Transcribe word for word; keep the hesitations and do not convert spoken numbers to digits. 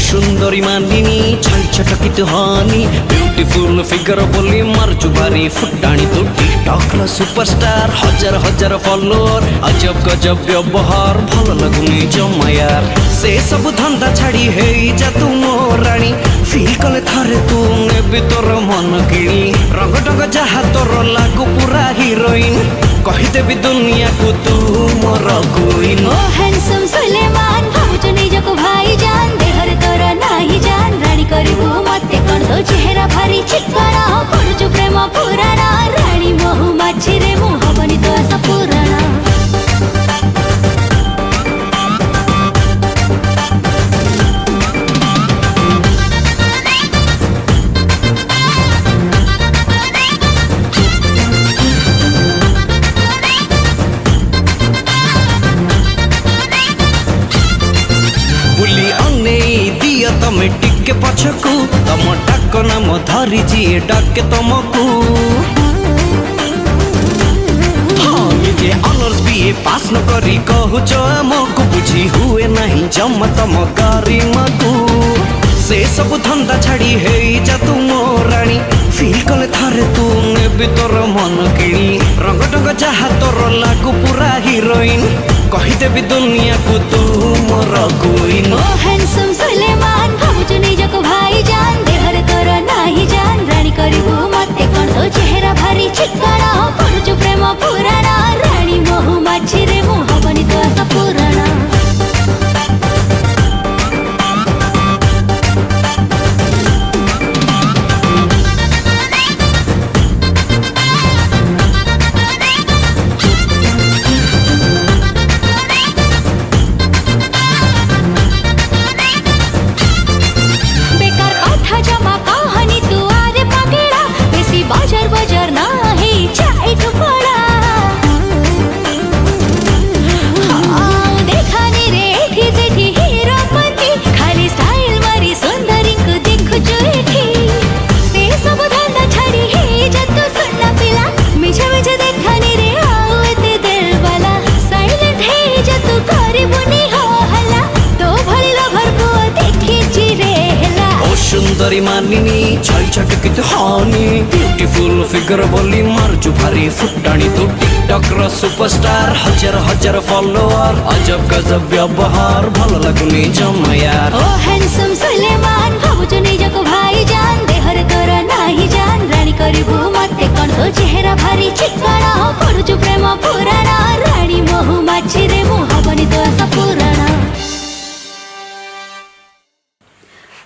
सुंदरी मानिनी छल छटकित हानी beautiful figure बोली मारचु भारी फुटाणी तू टिकटॉक ला सुपरस्टार हजार हजार फॉलोअर अजब गजब व्यवहार भल लगुनी जमा यार से सब धंदा छाड़ी हे जा तू मो रानी फील कले थारे तू नेबी तोर मन किणी रंग टंग जहा तोर लागू पूरा हीरोइन कहिदेबी दुनिया को तू मोर क्वीन। ओ हैंडसम सुलेमान भावुचु निजको भाई जान देहर तोर नाही जान रानी करिबु मते कोन तो चेहरा भारी चिकना करूचु प्रेम पुराना रानी मोहु माछी रे मु हबनी तो आशा पुराना। तमे टिके पछकू तम डाक नाम धरी जी डाके तुमको हाँ निजे ऑनर्स बीए पास न करी कहूच आमको बुझी हुए नहीं जम तम गारी मकू से सब धंदा छाड़ी हे जा तू मो रानी फील कले थारे तू नेबी तोर मन किणी रंग टंग जहा तोर लागू पूरा हीरोइन कहिदेबी दुनिया को तू मोर क्वीन। ओ हैंडसम सुलेमान भावुचु निजको भाई जान देहर तोर नाही जान रानी करिबु मते कोन तो चेहरा भारी चिकना करूचु प्रेम पुराना रानी मोहु माछी रे मु हबनी तो आशा पुराना। सुंदरी मानिनी छल छटकित हानी ब्यूटीफुल फिगर बोली मारचु भारी फुटाणी तू टिकटॉक रा सुपरस्टार हजार हजार फॉलोअर अजब गजब व्यवहार भल लगुनी जमा यार। ओ हैंडसम सुलेमान भावुचु निजको भाई जान देहर तोर नाही जान रानी करिबु मते कोन तो चेहरा भारी चिकना